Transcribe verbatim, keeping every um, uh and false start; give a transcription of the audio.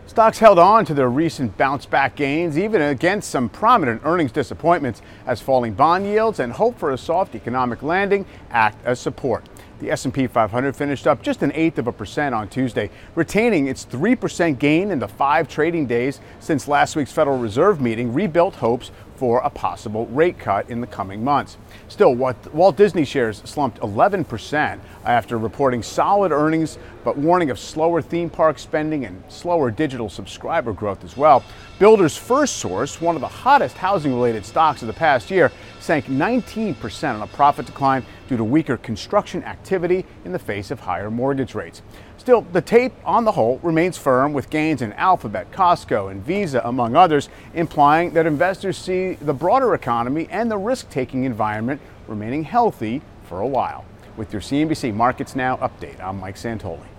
Stocks held on to their recent bounce-back gains, even against some prominent earnings disappointments, as falling bond yields and hope for a soft economic landing act as support. The S and P five hundred finished up just an eighth of a percent on Tuesday, retaining its three percent gain in the five trading days since last week's Federal Reserve meeting rebuilt hopes for a possible rate cut in the coming months. Still, Walt Disney shares slumped eleven percent after reporting solid earnings, but warning of slower theme park spending and slower digital subscriber growth as well. Builders First Source, one of the hottest housing-related stocks of the past year, sank nineteen percent on a profit decline due to weaker construction activity in the face of higher mortgage rates. Still, the tape on the whole remains firm, with gains in Alphabet, Costco, and Visa, among others, implying that investors see the broader economy and the risk-taking environment remaining healthy for a while. With your C N B C Markets Now update, I'm Mike Santoli.